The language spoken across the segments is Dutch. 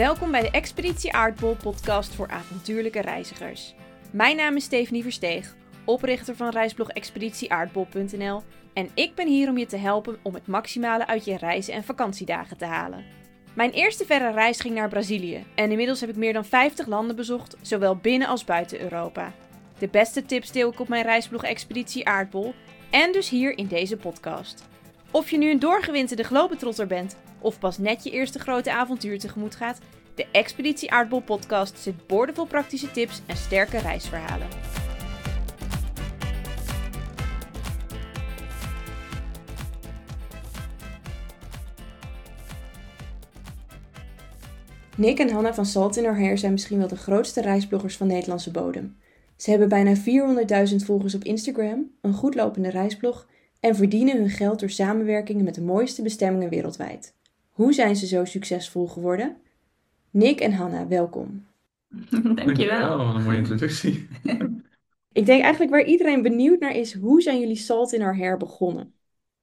Welkom bij de Expeditie Aardbol podcast voor avontuurlijke reizigers. Mijn naam is Stephanie Versteeg, oprichter van reisblog expeditieaardbol.nl en ik ben hier om je te helpen om het maximale uit je reizen en vakantiedagen te halen. Mijn eerste verre reis ging naar Brazilië en inmiddels heb ik meer dan 50 landen bezocht, zowel binnen als buiten Europa. De beste tips deel ik op mijn reisblog Expeditie Aardbol en dus hier in deze podcast. Of je nu een doorgewinterde globetrotter bent of pas net je eerste grote avontuur tegemoet gaat, de Expeditie Aardbol podcast zit boordevol praktische tips en sterke reisverhalen. Nick en Hanna van Salt in Our Hair zijn misschien wel de grootste reisbloggers van Nederlandse bodem. Ze hebben bijna 400.000 volgers op Instagram, een goedlopende reisblog en verdienen hun geld door samenwerkingen met de mooiste bestemmingen wereldwijd. Hoe zijn ze zo succesvol geworden? Nick en Hanna, welkom. Dankjewel. Wat een mooie introductie. Ik denk eigenlijk waar iedereen benieuwd naar is, hoe zijn jullie Salt in Our Hair begonnen?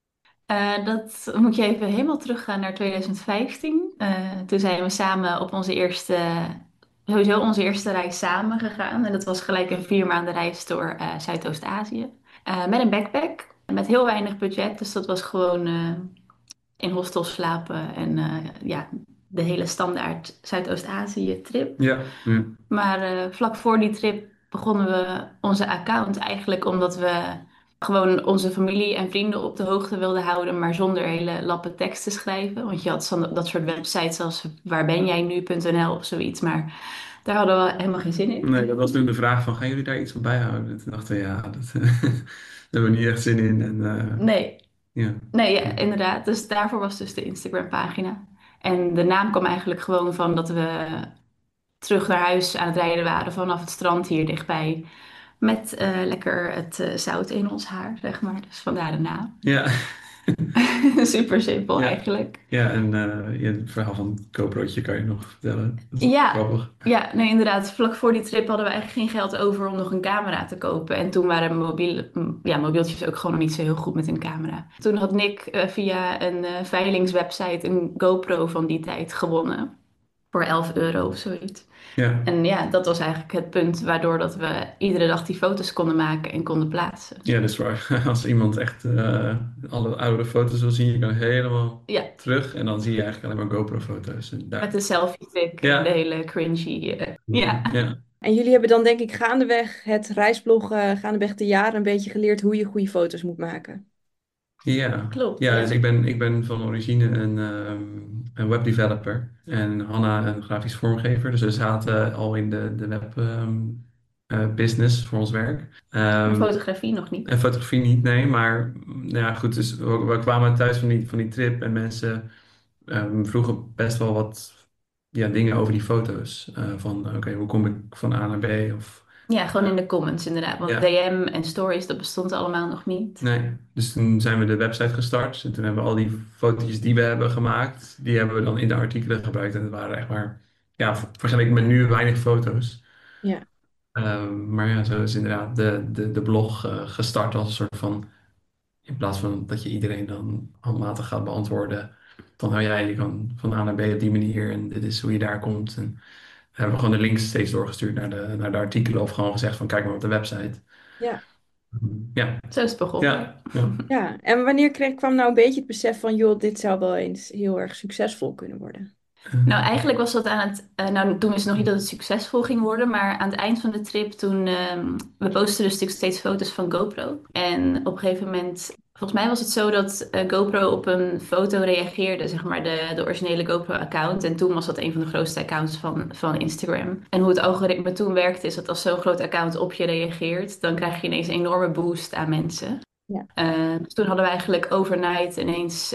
Dat moet je even helemaal teruggaan naar 2015. Toen zijn we samen op sowieso onze eerste reis samen gegaan. En dat was gelijk een 4 maanden reis door Zuidoost-Azië. Met een backpack, met heel weinig budget. Dus dat was gewoon in hostels slapen en ja, de hele standaard Zuidoost-Azië trip. Ja. Maar vlak voor die trip begonnen we onze account eigenlijk omdat we gewoon onze familie en vrienden op de hoogte wilden houden, maar zonder hele lappen tekst te schrijven. Want je had dat soort websites als waarbenjijnu.nl of zoiets, maar daar hadden we helemaal geen zin in. Nee, dat was toen de vraag van, gaan jullie daar iets van bijhouden? Toen dachten we, ja, daar hebben we niet echt zin in. Nee, Ja. nee, ja, inderdaad. Dus daarvoor was dus de Instagram-pagina. En de naam kwam eigenlijk gewoon van dat we terug naar huis aan het rijden waren vanaf het strand hier dichtbij. Met lekker het zout in ons haar, zeg maar. Dus vandaar de naam. Ja. Super simpel Ja. eigenlijk. Ja, en het verhaal van het GoPro'tje kan je nog vertellen. Dat is Ja, grappig. ja, nee, inderdaad. Vlak voor die trip hadden we eigenlijk geen geld over om nog een camera te kopen. En toen waren mobieltjes ook gewoon nog niet zo heel goed met een camera. Toen had Nick via een veilingswebsite een GoPro van die tijd gewonnen. Voor 11 euro of zoiets. Ja. En ja, dat was eigenlijk het punt waardoor dat we iedere dag die foto's konden maken en konden plaatsen. Ja, dat is waar. Als iemand echt alle oude foto's wil zien, je kan helemaal Ja, terug en dan zie je eigenlijk alleen maar GoPro-foto's. En met de selfie stick Ja. en de hele cringy. Ja. Ja. En jullie hebben dan denk ik gaandeweg het reisbloggen, gaandeweg de jaren een beetje geleerd hoe je goede foto's moet maken. Ja. Klopt. Ja, Ja. dus ik ben van origine een webdeveloper en Hanna een grafisch vormgever. Dus we zaten al in de web business voor ons werk. Maar fotografie nog niet. En fotografie niet, nee. Maar nou ja, goed, dus we kwamen thuis van die trip en mensen vroegen best wel wat dingen over die foto's. Van oké, hoe kom ik van A naar B? Of Ja, gewoon in de comments inderdaad. Want ja. DM en stories, dat bestond allemaal nog niet. Nee, dus toen zijn we de website gestart en toen hebben we al die fotootjes die we hebben gemaakt, die hebben we dan in de artikelen gebruikt en het waren echt maar, ja, vergeleken met nu weinig foto's. Ja. Maar ja, zo is inderdaad de blog gestart als een soort van, in plaats van dat je iedereen dan handmatig gaat beantwoorden, van nou ja, je kan van A naar B op die manier en dit is hoe je daar komt. En hebben we gewoon de links steeds doorgestuurd naar de artikelen of gewoon gezegd van kijk maar op de website. Ja. Ja. Zo is het begonnen. Ja, ja. Ja, en wanneer kwam nou een beetje het besef van, joh, dit zou wel eens heel erg succesvol kunnen worden? Nou, eigenlijk was dat nou, toen wist ik nog niet dat het succesvol ging worden, maar aan het eind van de trip toen, we posten dus natuurlijk steeds foto's van GoPro. En op een gegeven moment, volgens mij was het zo dat GoPro op een foto reageerde, zeg maar de originele GoPro-account. En toen was dat een van de grootste accounts van Instagram. En hoe het algoritme toen werkte is dat als zo'n groot account op je reageert, dan krijg je ineens een enorme boost aan mensen. Ja. Dus toen hadden we eigenlijk overnight ineens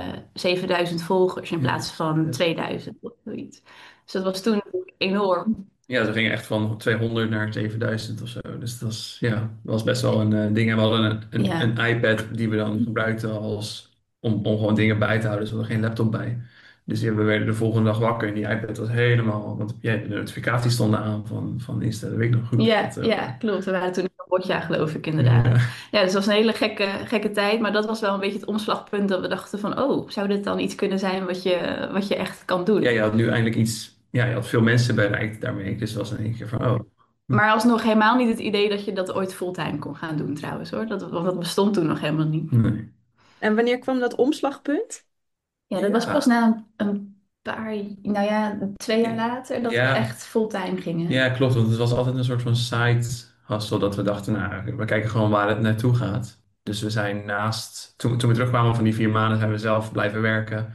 7000 volgers in plaats van 2000 of zoiets. Dus dat was toen enorm. Ja, ze gingen echt van 200 naar 7000 of zo. Dus dat was best wel een ding. En we hadden een iPad die we dan gebruikten om gewoon dingen bij te houden. Dus we hadden geen laptop bij. Dus we werden de volgende dag wakker en die iPad was helemaal... Want de notificaties stonden aan van Insta, dat weet ik nog goed. Ja, klopt. We waren toen in Cambodja, geloof ik, inderdaad. Ja, dus het was een hele gekke tijd. Maar dat was wel een beetje het omslagpunt dat we dachten van... Oh, zou dit dan iets kunnen zijn wat je echt kan doen? Ja, je had nu eindelijk iets ja, je had veel mensen bereikt daarmee. Dus het was in één keer van, oh, hm, Maar alsnog helemaal niet het idee dat je dat ooit fulltime kon gaan doen trouwens hoor. Want dat bestond toen nog helemaal niet. nee. En wanneer kwam dat omslagpunt? Ja, dat was pas Ja, na een paar, nou ja, 2 jaar later dat we ja, echt fulltime gingen. ja, klopt. Want het was altijd een soort van side hustle dat we dachten, nou, we kijken gewoon waar het naartoe gaat. Dus we zijn toen we terugkwamen van die 4 maanden, zijn we zelf blijven werken.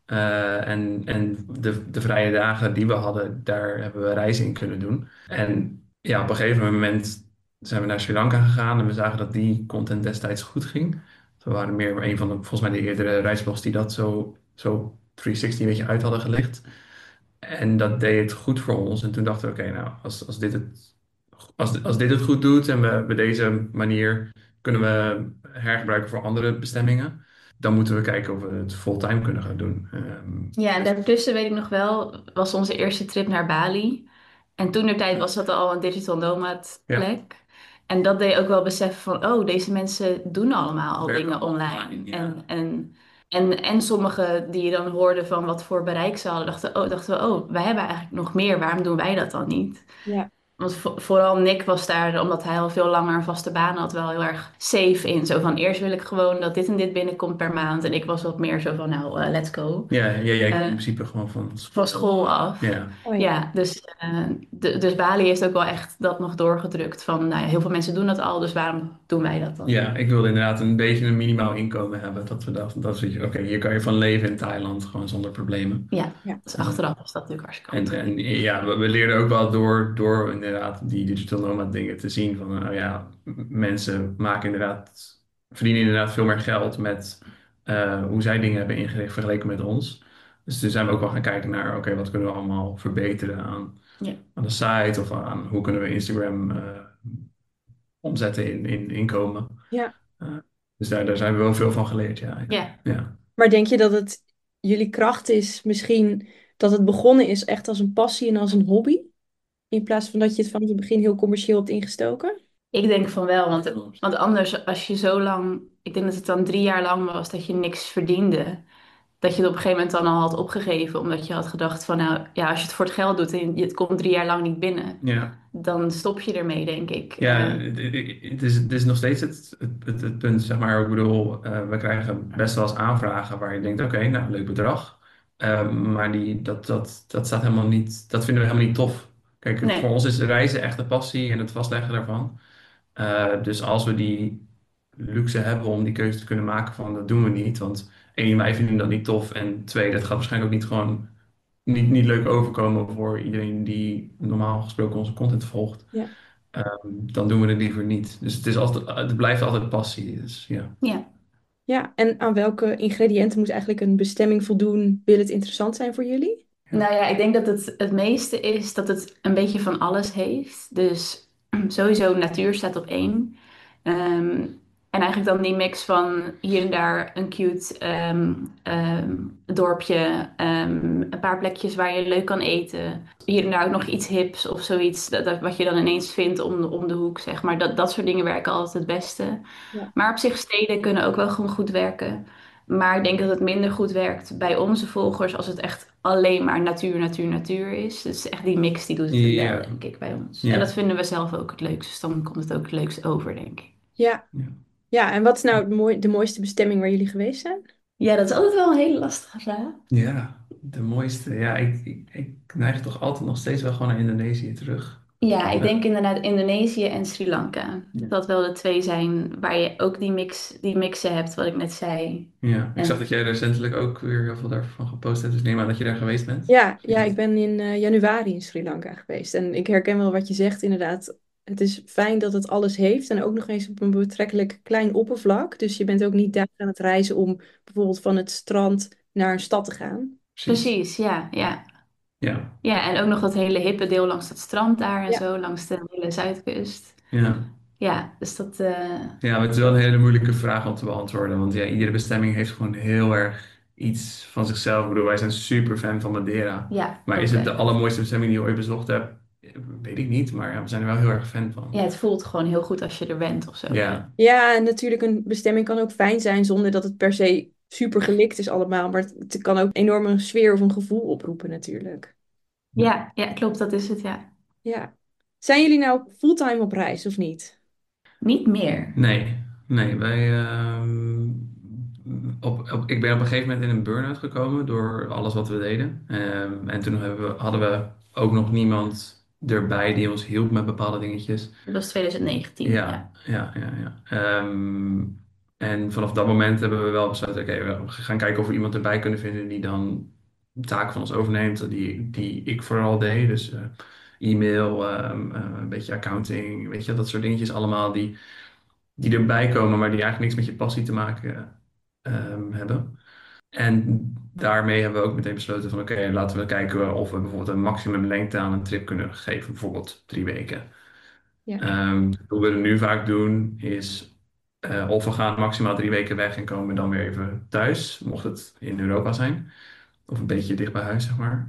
En de vrije dagen die we hadden, daar hebben we reizen in kunnen doen. En ja, op een gegeven moment zijn we naar Sri Lanka gegaan en we zagen dat die content destijds goed ging. We waren meer een van de, volgens mij de eerdere reisblogs die dat zo 360 een beetje uit hadden gelegd. En dat deed het goed voor ons. En toen dachten we, oké, nou, als dit het goed doet en we op deze manier kunnen we hergebruiken voor andere bestemmingen, dan moeten we kijken of we het fulltime kunnen gaan doen. Ja, en daartussen weet ik nog wel, was onze eerste trip naar Bali. En toen de tijd was dat al een digital nomad Ja, plek. En dat deed ook wel beseffen van, oh, deze mensen doen allemaal al werken dingen allemaal online. online, ja. En sommigen die je dan hoorden van wat voor bereik ze hadden, dachten we, oh, wij hebben eigenlijk nog meer. Waarom doen wij dat dan niet? Ja, Want vooral Nick was daar, omdat hij al veel langer een vaste baan had, wel heel erg safe in. Zo van, eerst wil ik gewoon dat dit en dit binnenkomt per maand. En ik was wat meer zo van, nou, let's go. Ja, jij in Eh, principe gewoon van van school. school af. Ja, oh ja. Ja, dus Bali heeft ook wel echt dat nog doorgedrukt. Van, nou ja, heel veel mensen doen dat al, dus waarom doen wij dat dan ja, niet? ik wilde inderdaad een beetje een minimaal inkomen hebben. Dat we dachten, dat is, oké, hier kan je van leven in Thailand, gewoon zonder problemen. Ja, Ja, dus achteraf was dat natuurlijk hartstikke En goed. ja, we leerden ook wel door inderdaad die digital nomad dingen te zien van, nou ja, mensen verdienen inderdaad veel meer geld met hoe zij dingen hebben ingericht vergeleken met ons. Dus toen zijn we ook wel gaan kijken naar, oké, wat kunnen we allemaal verbeteren Ja, aan de site of aan hoe kunnen we Instagram omzetten in inkomen. ja. Eh, dus daar zijn we wel veel van geleerd, ja. Ja, ja. ja. Maar denk je dat het jullie kracht is misschien dat het begonnen is echt als een passie en als een hobby? In plaats van dat je het vanaf het begin heel commercieel hebt ingestoken? Ik denk van wel, want anders als je zo lang, ik denk dat het dan 3 jaar lang was dat je niks verdiende. Dat je het op een gegeven moment dan al had opgegeven, omdat je had gedacht van nou ja, als je het voor het geld doet en het komt 3 jaar lang niet binnen, Ja. dan stop je ermee, denk ik. Ja, het is nog steeds het punt, zeg maar. Ik bedoel, we krijgen best wel eens aanvragen waar je denkt, oké, nou, leuk bedrag. Maar dat staat helemaal niet, dat vinden we helemaal niet tof. Kijk, voor Nee, ons is reizen echt de passie en het vastleggen daarvan. Dus als we die luxe hebben om die keuze te kunnen maken van, dat doen we niet. Want één, wij vinden dat niet tof. En twee, dat gaat waarschijnlijk ook niet gewoon niet leuk overkomen voor iedereen die normaal gesproken onze content volgt. Ja. Dan doen we het liever niet. Dus het blijft altijd passie. Dus ja. ja. Ja, en aan welke ingrediënten moet eigenlijk een bestemming voldoen? Wil het interessant zijn voor jullie? Ja. Nou ja, ik denk dat het meeste is dat het een beetje van alles heeft. Dus sowieso natuur staat op één. Ehm, en eigenlijk dan die mix van hier en daar een cute dorpje, een paar plekjes waar je leuk kan eten. Hier en daar ook nog iets hips of zoiets, wat je dan ineens vindt om de hoek, zeg maar. Dat soort dingen werken altijd het beste. Ja. Maar op zich steden kunnen ook wel gewoon goed werken. Maar ik denk dat het minder goed werkt bij onze volgers als het echt alleen maar natuur, natuur, natuur is. Dus echt die mix die doet het het wel, Ja. denk ik, bij ons. En dat Ja. vinden we zelf ook het leukste. Dus dan komt het ook het leukst over, denk ik. Ja. Ja. Ja, en wat is nou de mooiste bestemming waar jullie geweest zijn? Ja, dat is altijd wel een hele lastige vraag. Ja, de mooiste. Ja, ik neig toch altijd nog steeds wel gewoon naar Indonesië terug. Ja, ik Ja. denk inderdaad Indonesië en Sri Lanka. Ja. Dat wel de twee zijn waar je ook die mixen hebt, wat ik net zei. Ja, ik zag En dat jij recentelijk ook weer heel veel daarvan gepost hebt. Dus ik neem aan dat je daar geweest bent. Ja, ik ben in januari in Sri Lanka geweest. En ik herken wel wat je zegt, inderdaad. Het is fijn dat het alles heeft en ook nog eens op een betrekkelijk klein oppervlak. Dus je bent ook niet daar aan het reizen om bijvoorbeeld van het strand naar een stad te gaan. Precies. precies, ja, ja. Ja. Ja, en ook nog dat hele hippe deel langs het strand daar en Ja, zo, langs de hele zuidkust. Ja. Ja, dus dat, Ja, maar het is wel een hele moeilijke vraag om te beantwoorden. Want ja, iedere bestemming heeft gewoon heel erg iets van zichzelf. Ik bedoel, wij zijn super fan van Madeira. ja, Maar ook is het de wij. allermooiste bestemming die je ooit bezocht hebt? Weet ik niet, maar ja, we zijn er wel heel erg fan Ja, van. het voelt gewoon heel goed als je er bent of zo. Ja, ja, en natuurlijk een bestemming kan ook fijn zijn zonder dat het per se super gelikt is allemaal. Maar het kan ook enorm een sfeer of een gevoel oproepen natuurlijk. Ja, klopt, dat is het, ja. Ja. Zijn jullie nou fulltime op reis of niet? Niet meer. Nee, wij, ik ben op een gegeven moment in een burn-out gekomen door alles wat we deden. En toen hadden we ook nog niemand erbij die ons hielp met bepaalde dingetjes. Dat was 2019, Ja, ja. ja. En vanaf dat moment hebben we wel besloten, oké, we gaan kijken of we iemand erbij kunnen vinden die dan taken van ons overneemt, die ik vooral deed. Dus e-mail, een beetje accounting, weet je, dat soort dingetjes allemaal die erbij komen, maar die eigenlijk niks met je passie te maken hebben. En daarmee hebben we ook meteen besloten van oké, laten we kijken of we bijvoorbeeld een maximum lengte aan een trip kunnen geven, bijvoorbeeld 3 weken. Ja. Hoe we het nu vaak doen is of we gaan maximaal 3 weken weg en komen dan weer even thuis, mocht het in Europa zijn. Of een beetje dicht bij huis, zeg maar.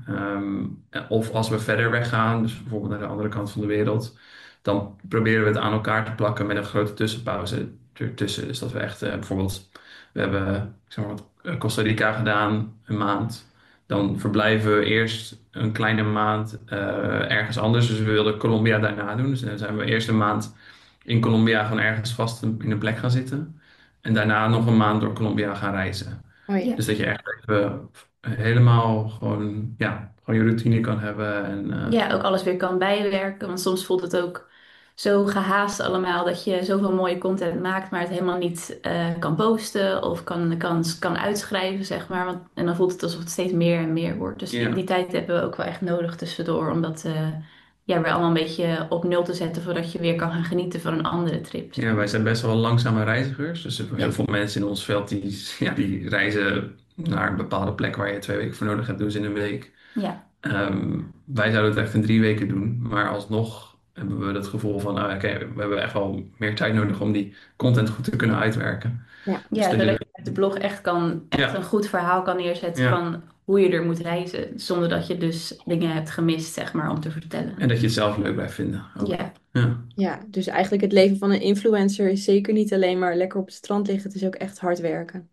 Of als we verder weggaan, dus bijvoorbeeld naar de andere kant van de wereld, dan proberen we het aan elkaar te plakken met een grote tussenpauze ertussen. Dus dat we echt bijvoorbeeld, we hebben ik zeg maar wat, Costa Rica gedaan, een maand. Dan verblijven we eerst een kleine maand ergens anders. Dus we wilden Colombia daarna doen. Dus dan zijn we eerst een maand in Colombia gewoon ergens vast in een plek gaan zitten. En daarna nog een maand door Colombia gaan reizen. Oh ja. Ja. Dus dat je echt even helemaal gewoon, ja, gewoon je routine kan hebben. En, Ja, ook alles weer kan bijwerken. Want soms voelt het ook zo gehaast allemaal dat je zoveel mooie content maakt, maar het helemaal niet kan posten of kan uitschrijven, zeg maar. En dan voelt het alsof het steeds meer en meer wordt. Dus die, ja. die tijd hebben we ook wel echt nodig tussendoor om dat ja, weer allemaal een beetje op nul te zetten voordat je weer kan gaan genieten van een andere trip. Ja, wij zijn best wel langzame reizigers. Dus er zijn heel Ja, veel mensen in ons veld die reizen naar een bepaalde plek waar je 2 weken voor nodig hebt, doen ze in een week. ja, Wij zouden het echt in 3 weken doen, maar alsnog hebben we het gevoel van, oké, we hebben echt wel meer tijd nodig om die content goed te kunnen uitwerken. Ja. Dus ja, dat zodat je, je met de blog echt een ja, goed verhaal kan neerzetten ja. van hoe je er moet reizen, zonder dat je dus dingen hebt gemist, zeg maar, om te vertellen. En dat je het zelf leuk blijft vinden ook. Ja. Ja. Ja, dus eigenlijk het leven van een influencer is zeker niet alleen maar lekker op het strand liggen. Het is ook echt hard werken.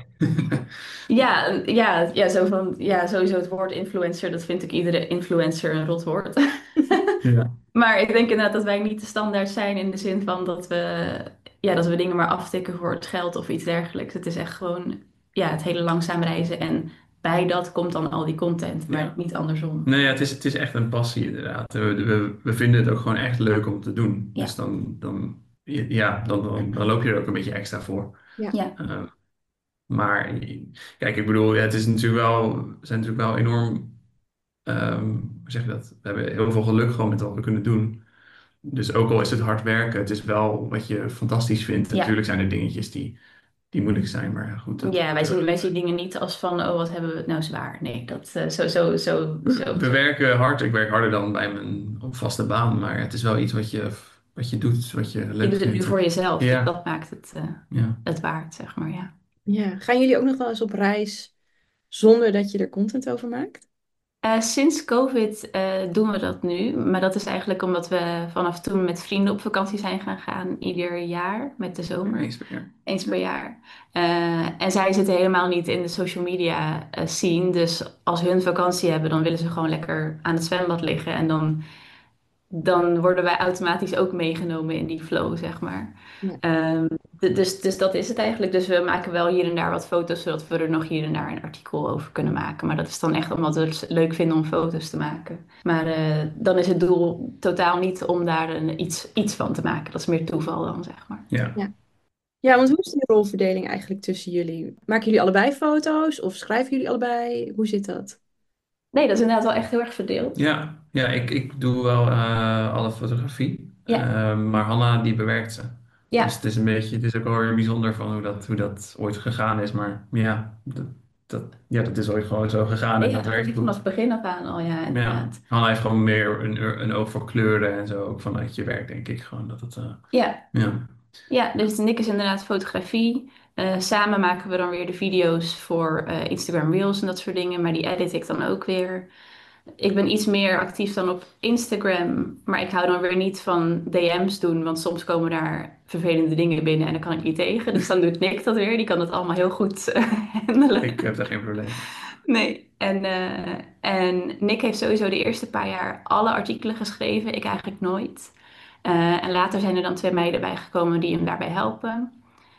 Ja, zo van, ja, sowieso het woord influencer, dat vind ik iedere influencer een rot woord. Ja. Maar ik denk inderdaad dat wij niet de standaard zijn in de zin van dat we dingen maar aftikken voor het geld of iets dergelijks. Het is echt gewoon, ja, het hele langzaam reizen en bij dat komt dan al die content, maar Ja. niet andersom. Nee, ja, het is echt een passie inderdaad. We vinden het ook gewoon echt leuk om te doen. Ja, Dus dan loop je er ook een beetje extra voor. Ja. ja, Eh, maar kijk, ik bedoel, ja, we zijn natuurlijk wel enorm, hoe zeg je dat? We hebben heel veel geluk gewoon met wat we kunnen doen. Dus ook al is het hard werken, het is wel wat je fantastisch vindt. ja. Natuurlijk zijn er dingetjes die moeilijk zijn, maar ja, goed. Ja, wij zien dingen niet als van, oh, wat hebben we het nou zwaar. Nee, dat zo. We werken hard. Ik werk harder dan bij mijn vaste baan, maar het is wel iets wat je doet, wat je Je leuk doet het nu vindt. voor jezelf, dus Ja, dat maakt het, ja. het waard, zeg maar, ja. Ja. Gaan jullie ook nog wel eens op reis zonder dat je er content over maakt? Sinds COVID doen we dat nu, maar dat is eigenlijk omdat we vanaf toen met vrienden op vakantie zijn gaan, ieder jaar met de zomer. Eens per jaar. Eens per jaar. En zij zitten helemaal niet in de social media scene. Dus als hun vakantie hebben, dan willen ze gewoon lekker aan het zwembad liggen. En dan worden wij automatisch ook meegenomen in die flow, zeg maar. Ja. Dus dat is het eigenlijk. Dus we maken wel hier en daar wat foto's, zodat we er nog hier en daar een artikel over kunnen maken. Maar dat is dan echt omdat we het leuk vinden om foto's te maken. Maar dan is het doel totaal niet om daar iets van te maken. Dat is meer toeval dan, zeg maar. Ja. Ja. Ja, want hoe is die rolverdeling eigenlijk tussen jullie? Maken jullie allebei foto's of schrijven jullie allebei? Hoe zit dat? Nee, dat is inderdaad wel echt heel erg verdeeld. Ja, ik doe wel alle fotografie, Ja, maar Hanna die bewerkt ze. Dus ja. het is ook wel weer bijzonder van hoe dat ooit gegaan is. Maar ja, dat is ooit gewoon zo gegaan en Ja, dat werkt vanaf goed. het begin af aan al, ja, Ja, inderdaad. Hanna heeft gewoon meer een oog voor kleuren en zo, ook vanuit je werk, denk ik gewoon dat het, Ja, ja. ja, dus Nick is inderdaad fotografie. Samen maken we dan weer de video's voor Instagram Reels en dat soort dingen, maar die edit ik dan ook weer. Ik ben iets meer actief dan op Instagram, maar ik hou dan weer niet van DM's doen, want soms komen daar vervelende dingen binnen en dan kan ik niet tegen. Dus dan doet Nick dat weer, die kan dat allemaal heel goed handelen. Ik heb daar geen probleem mee. Nee. En Nick heeft sowieso de eerste paar jaar alle artikelen geschreven, ik eigenlijk nooit. En later zijn er dan twee meiden bijgekomen die hem daarbij helpen.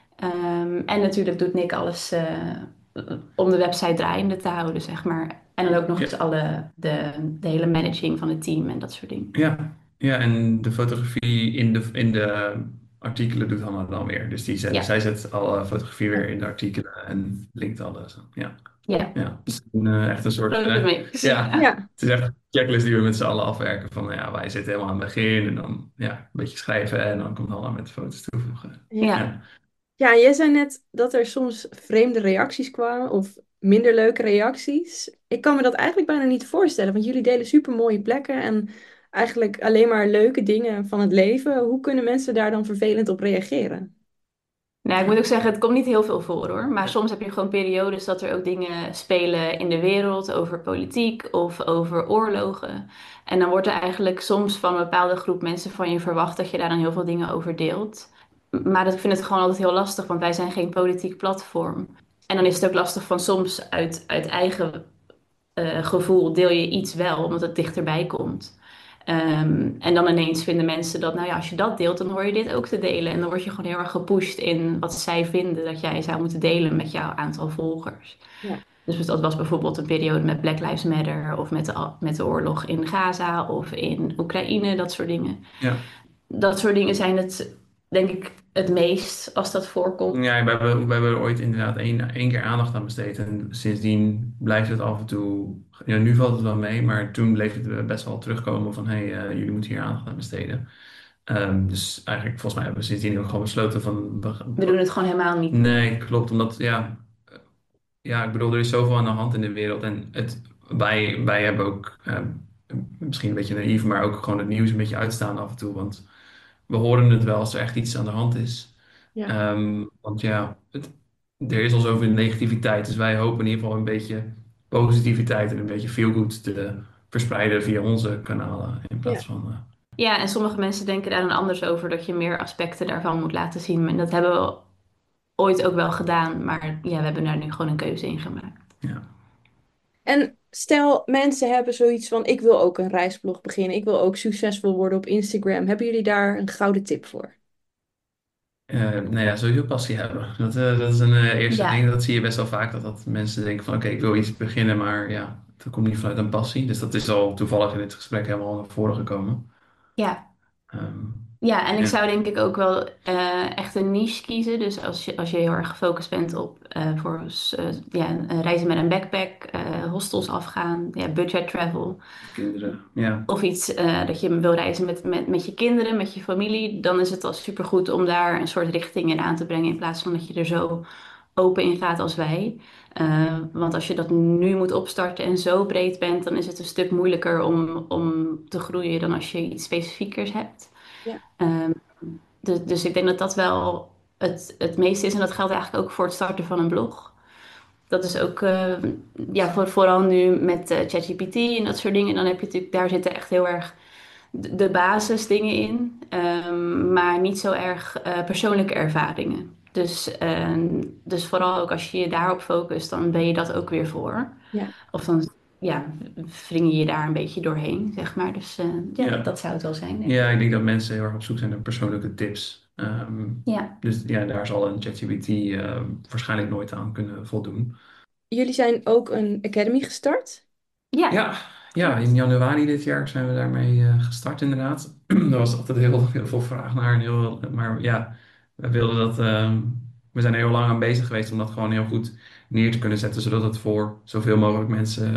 En natuurlijk doet Nick alles om de website draaiende te houden, zeg maar. En dan ook nog eens Ja, de hele managing van het team en dat soort dingen. ja, ja, en de fotografie in de artikelen doet Hanna dan weer. Dus Ja, zij zet alle fotografie weer in de artikelen en linkt alles. Ja, ja. ja. Dus echt een soort, Grote mix. ja, Ja. Ja. het is echt een checklist die we met z'n allen afwerken. Van, ja, wij zitten helemaal aan het begin en dan, ja, een beetje schrijven en dan komt Hanna met de foto's toevoegen. Ja. Ja. Ja. Ja, en jij zei net dat er soms vreemde reacties kwamen of minder leuke reacties. Ik kan me dat eigenlijk bijna niet voorstellen, want jullie delen super mooie plekken en eigenlijk alleen maar leuke dingen van het leven. Hoe kunnen mensen daar dan vervelend op reageren? Nou, ik moet ook zeggen, het komt niet heel veel voor hoor. Maar soms heb je gewoon periodes dat er ook dingen spelen in de wereld over politiek of over oorlogen. En dan wordt er eigenlijk soms van een bepaalde groep mensen van je verwacht dat je daar dan heel veel dingen over deelt. Maar ik vind het gewoon altijd heel lastig, want wij zijn geen politiek platform. En dan is het ook lastig van soms uit eigen gevoel deel je iets wel, omdat het dichterbij komt. En dan ineens vinden mensen dat, nou ja, als je dat deelt, dan hoor je dit ook te delen. En dan word je gewoon heel erg gepusht in wat zij vinden dat jij zou moeten delen met jouw aantal volgers. Ja. Dus dat was bijvoorbeeld een periode met Black Lives Matter of met de oorlog in Gaza of in Oekraïne, dat soort dingen. Ja. Dat soort dingen zijn het, denk ik, het meest als dat voorkomt. Ja, we hebben er ooit inderdaad één keer aandacht aan besteed. En sindsdien blijft het af en toe. Ja, nu valt het wel mee, maar toen bleef het best wel terugkomen van: hé, jullie moeten hier aandacht aan besteden. Dus eigenlijk, volgens mij hebben we sindsdien ook gewoon besloten van. We doen het gewoon helemaal niet. Nee, klopt, omdat ja, ik bedoel, er is zoveel aan de hand in de wereld. En wij hebben ook, misschien een beetje naïef, maar ook gewoon het nieuws een beetje uitstaan af en toe. Want we horen het wel als er echt iets aan de hand is. Ja. Want ja, er is al zoveel negativiteit. Dus wij hopen in ieder geval een beetje positiviteit en een beetje feel-good te verspreiden via onze kanalen. In Ja. plaats van. Ja, en sommige mensen denken daar dan anders over dat je meer aspecten daarvan moet laten zien. En dat hebben we ooit ook wel gedaan, maar ja, we hebben daar nu gewoon een keuze in gemaakt. Ja. En stel, mensen hebben zoiets van, ik wil ook een reisblog beginnen, ik wil ook succesvol worden op Instagram. Hebben jullie daar een gouden tip voor? Nou ja, sowieso passie hebben. Dat is een eerste Ja, ding. Dat zie je best wel vaak. Dat mensen denken van oké, ik wil iets beginnen, maar ja, dat komt niet vanuit een passie. Dus dat is al toevallig in dit gesprek helemaal naar voren gekomen. ja. Ehm, Ja, en ik ja, zou denk ik ook wel echt een niche kiezen. Dus als je heel erg gefocust bent op ja, reizen met een backpack, hostels afgaan, ja, budget travel. kinderen. Ja, Of iets dat je wil reizen met je kinderen, met je familie. Dan is het al supergoed om daar een soort richting in aan te brengen. In plaats van dat je er zo open in gaat als wij. Want als je dat nu moet opstarten en zo breed bent, dan is het een stuk moeilijker om te groeien dan als je iets specifiekers hebt. Ja. Ehm, dus ik denk dat dat wel het meeste is. En dat geldt eigenlijk ook voor het starten van een blog. Dat is ook, ja, vooral nu met ChatGPT en dat soort dingen. Dan heb je natuurlijk, daar zitten echt heel erg de basisdingen in. Maar niet zo erg persoonlijke ervaringen. Dus vooral ook als je je daarop focust, dan ben je dat ook weer voor. Ja. Of dan, ja, wring je je daar een beetje doorheen, zeg maar. Dus ja, ja. dat zou het wel zijn, denk ik. Ja, ik denk dat mensen heel erg op zoek zijn naar persoonlijke tips. Ja. Dus ja, daar zal een ChatGPT waarschijnlijk nooit aan kunnen voldoen. Jullie zijn ook een academy gestart. Ja. Ja, ja, in januari dit jaar zijn we daarmee gestart inderdaad. Er was altijd heel veel vraag naar. Maar ja, we wilden dat. We zijn er heel lang aan bezig geweest om dat gewoon heel goed neer te kunnen zetten, zodat het voor zoveel mogelijk mensen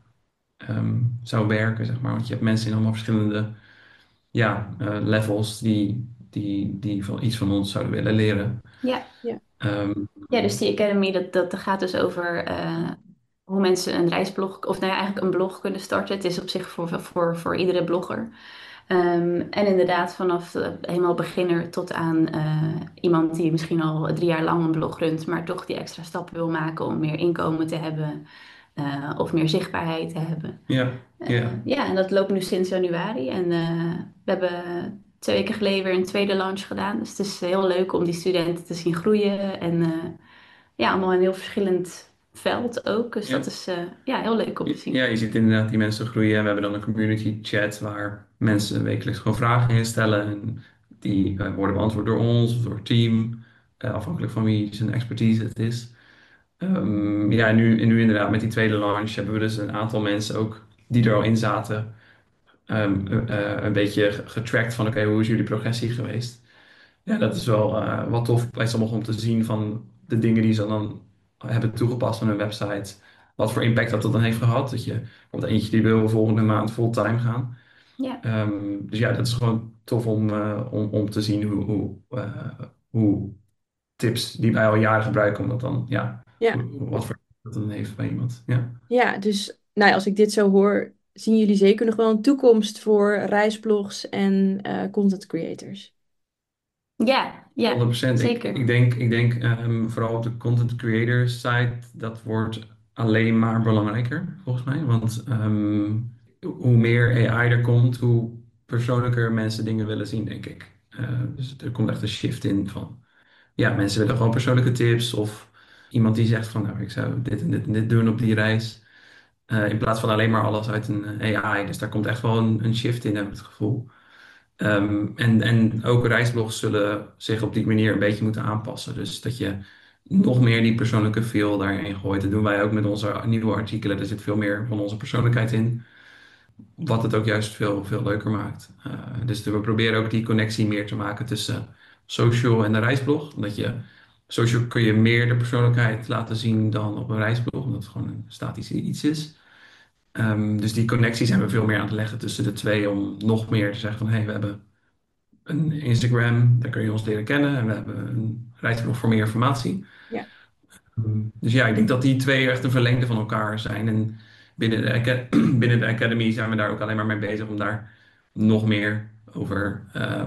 zou werken, zeg maar. Want je hebt mensen in allemaal verschillende ja, levels die van iets van ons zouden willen leren. Ja. Ja. Ehm, Ja, dus die Academy, dat gaat dus over hoe mensen een reisblog, of nou ja, eigenlijk een blog kunnen starten. Het is op zich voor iedere blogger. En inderdaad, vanaf helemaal beginner tot aan iemand die misschien al 3 jaar lang een blog runt, maar toch die extra stap wil maken om meer inkomen te hebben of meer zichtbaarheid te hebben. ja, ja, Ja, en dat loopt nu sinds januari. En we hebben 2 weken geleden weer een tweede launch gedaan. Dus het is heel leuk om die studenten te zien groeien. En ja, allemaal een heel veld ook. Dus Ja. dat is heel leuk om te zien. Ja, je ziet inderdaad die mensen groeien. En we hebben dan een community chat waar mensen wekelijks gewoon vragen instellen. En die worden beantwoord door ons of door het team. Afhankelijk van wie zijn expertise het is. En nu inderdaad met die tweede launch hebben we dus een aantal mensen ook die er al in zaten. Een beetje getrackt van oké, hoe is jullie progressie geweest? Ja, dat is wel wat tof bij sommigen om te zien van de dingen die ze dan hebben toegepast aan hun website. Wat voor impact dat dan heeft gehad. Dat je bijvoorbeeld eentje die wil volgende maand fulltime gaan. Ja. Dus ja, dat is gewoon tof om te zien hoe tips die wij al jaren gebruiken, omdat dan, Ja. wat voor impact dat dan heeft bij iemand. Ja. Ja, dus als ik dit zo hoor, zien jullie zeker nog wel een toekomst voor reisblogs en content creators. Ja, 100%. zeker. Ik denk vooral op de content creator site, dat wordt alleen maar belangrijker, volgens mij. Want hoe meer AI er komt, hoe persoonlijker mensen dingen willen zien, denk ik. Dus er komt echt een shift in van, ja, mensen willen gewoon persoonlijke tips of iemand die zegt van, nou, ik zou dit en dit en dit doen op die reis. In plaats van alleen maar alles uit een AI. Dus daar komt echt wel een shift in, heb ik het gevoel. En ook reisblogs zullen zich op die manier een beetje moeten aanpassen. Dus dat je nog meer die persoonlijke feel daarin gooit. Dat doen wij ook met onze nieuwe artikelen. Er zit veel meer van onze persoonlijkheid in. Wat het ook juist veel, veel leuker maakt. Dus we proberen ook die connectie meer te maken tussen social en de reisblog. Omdat social kun je meer de persoonlijkheid laten zien dan op een reisblog. Omdat het gewoon een statisch iets is. Dus die connectie zijn we veel meer aan het leggen tussen de twee. Om nog meer te zeggen van hey, we hebben een Instagram, daar kun je ons leren kennen. En we hebben een reisblog voor meer informatie. Ja. Dus ja, ik denk dat die twee echt een verlengde van elkaar zijn. En binnen de Academy zijn we daar ook alleen maar mee bezig om daar nog meer over,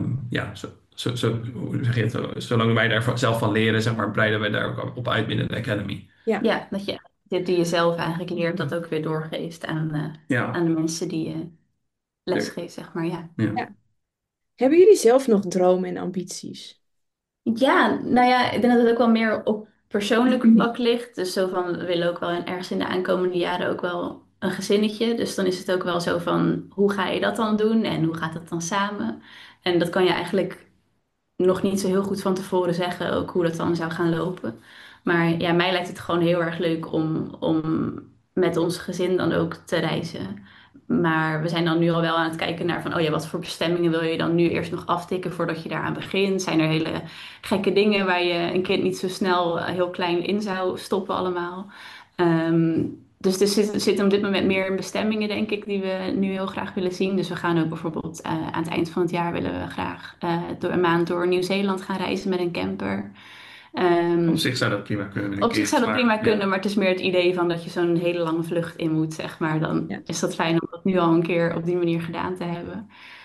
hoe zeg je het, zolang wij daar zelf van leren, zeg maar, breiden wij daar ook op uit binnen de Academy. Ja, dat je dit die je zelf eigenlijk leert, dat ook weer doorgeeft aan de mensen die je lesgeeft, zeg maar. Ja. Hebben jullie zelf nog dromen en ambities? Ja, nou ja, ik denk dat het ook wel meer op persoonlijk vlak ligt. Dus zo van, we willen ook wel ergens in de aankomende jaren ook wel een gezinnetje. Dus dan is het ook wel zo van, hoe ga je dat dan doen en hoe gaat dat dan samen? En dat kan je eigenlijk nog niet zo heel goed van tevoren zeggen, ook hoe dat dan zou gaan lopen. Maar ja, mij lijkt het gewoon heel erg leuk om met ons gezin dan ook te reizen. Maar we zijn dan nu al wel aan het kijken naar van, oh ja, wat voor bestemmingen wil je dan nu eerst nog aftikken voordat je daaraan begint? Zijn er hele gekke dingen waar je een kind niet zo snel heel klein in zou stoppen allemaal? Dus er zit op dit moment meer bestemmingen, denk ik, die we nu heel graag willen zien. Dus we gaan ook bijvoorbeeld aan het eind van het jaar willen we graag door een maand door Nieuw-Zeeland gaan reizen met een camper. Op zich zou dat prima kunnen. Kunnen, maar het is meer het idee van dat je zo'n hele lange vlucht in moet, zeg maar. Dan is dat fijn om dat nu al een keer op die manier gedaan te hebben.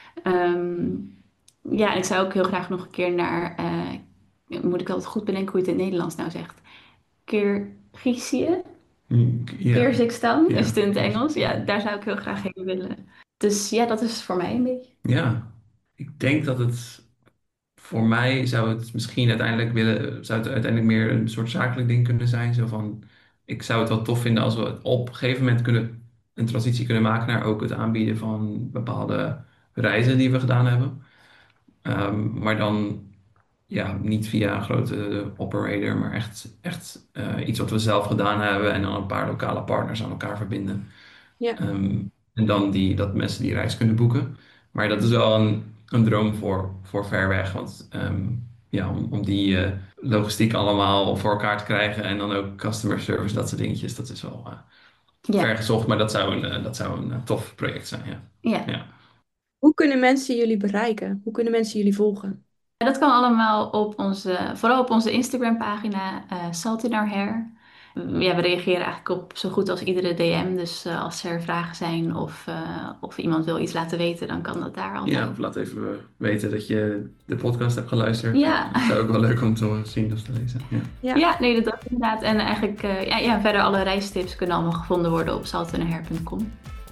En ik zou ook heel graag nog een keer naar, moet ik altijd goed bedenken hoe je het in het Nederlands nou zegt. Kirgizië? Kyrgyzstan is het in het Engels. Ja, daar zou ik heel graag heen willen. Dus ja, dat is voor mij een beetje. Ja, ik denk dat het voor mij zou het misschien uiteindelijk meer een soort zakelijk ding kunnen zijn. Zo van, ik zou het wel tof vinden als we op een gegeven moment een transitie kunnen maken naar ook het aanbieden van bepaalde reizen die we gedaan hebben. Maar dan niet via een grote operator, maar echt iets wat we zelf gedaan hebben en dan een paar lokale partners aan elkaar verbinden. Ja. En dan dat mensen die reis kunnen boeken. Maar dat is wel een droom voor ver weg. Want om die logistiek allemaal voor elkaar te krijgen en dan ook customer service, dat soort dingetjes, dat is wel ver gezocht. Maar dat zou een tof project zijn. Ja. Hoe kunnen mensen jullie bereiken? Hoe kunnen mensen jullie volgen? Dat kan allemaal vooral op onze Instagram-pagina, Salt in Our Hair. Ja, we reageren eigenlijk op zo goed als iedere DM. Dus als er vragen zijn of iemand wil iets laten weten, dan kan dat daar altijd. Ja, of laat even weten dat je de podcast hebt geluisterd. Ja. Dat is ook wel leuk om te zien of te lezen. Ja, nee, dat inderdaad. En eigenlijk, verder alle reistips kunnen allemaal gevonden worden op saltinahair.com.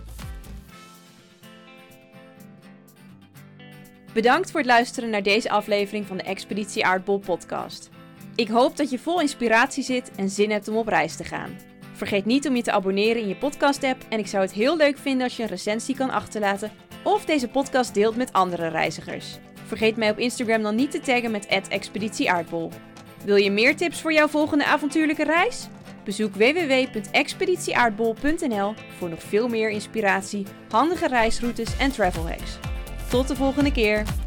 Bedankt voor het luisteren naar deze aflevering van de Expeditie Aardbol podcast. Ik hoop dat je vol inspiratie zit en zin hebt om op reis te gaan. Vergeet niet om je te abonneren in je podcast-app en ik zou het heel leuk vinden als je een recensie kan achterlaten of deze podcast deelt met andere reizigers. Vergeet mij op Instagram dan niet te taggen met @expeditieaardbol. Wil je meer tips voor jouw volgende avontuurlijke reis? Bezoek www.expeditieaardbol.nl voor nog veel meer inspiratie, handige reisroutes en travel hacks. Tot de volgende keer!